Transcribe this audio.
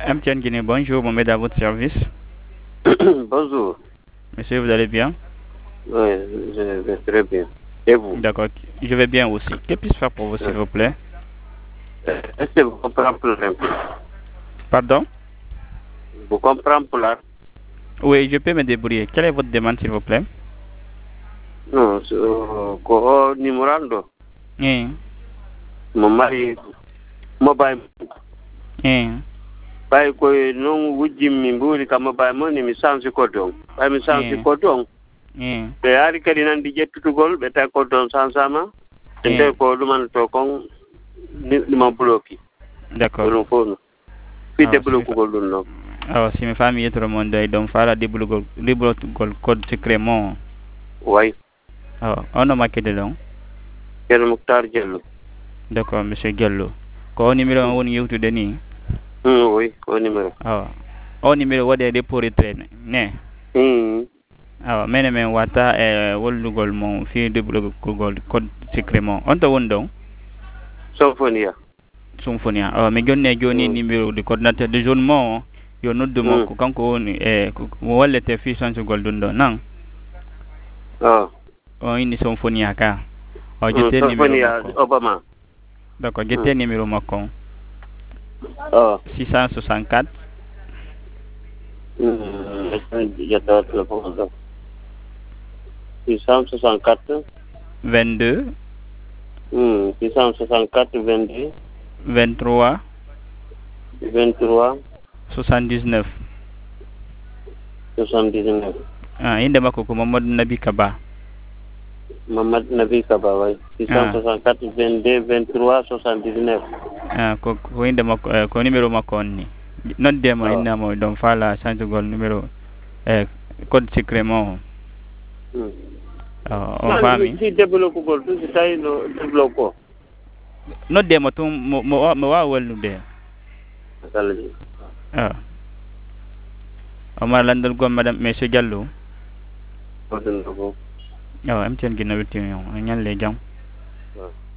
MTN Guinée, bonjour, Mohamed à votre service. Bonjour. Monsieur, vous allez bien? Oui, je vais très bien. Et vous? D'accord, je vais bien aussi. Que puis-je faire pour vous, s'il vous plaît? Est-ce que vous comprenez problème? Pardon? Vous comprenez problème? Oui, je peux me débrouiller. Quelle est votre demande, s'il vous plaît? Non, ko numéro Eh, mon mari mobile eh, bay ko non wujjim mi mburi kam mobile mo ni mi sansi ko don bay mi sansi eh, ko don eh, be ari kadi nan di jettutugol be ta ko don sansama ende ko duman to kon ni ma bloki d'accord. ko ko fi Ah, débloqué ko dun no alors, si mes familles est monde, donc, faire débloquer code secret, mon. way Ah, on a marqué dedans. ken muktar jello D'accord, monsieur Gallo. Ko numéro on YouTube ni. oui ko numéro Ah, o numéro wade de pour retraite. Ne. Ah, men wata wollugol mon fi débloquer code secret mon. On to wondon. Sofonia. Symphonia. Ah, mais jonne joni numéro de coordinateur de zone mon. Yo noddu mo ko kanko woni mo wallete fi sanso goldun do nan. O ini Symphonia ka. O jette numéro Sofonia Obama. D'accord, jette numéro makko. 664 jetta téléphone 664 22 664 22 23 23 79. 79. Ah, inde makko ko Mamadou Nabi Kaba. Mamadou Nabi Kaba way 664 22 23 79. Ah, ko inde makko ko numéro makko on ni. Nodde mo inna mo don fala change gol numéro code secret mo. On fami. Si débloqué ko tout si tay no débloqué. Nodde mo tum mo wa wallude. Ah. Omar landal gom madame monsieur Diallo. Ko dun ko. MTN Guinée Wetti ñan le jam.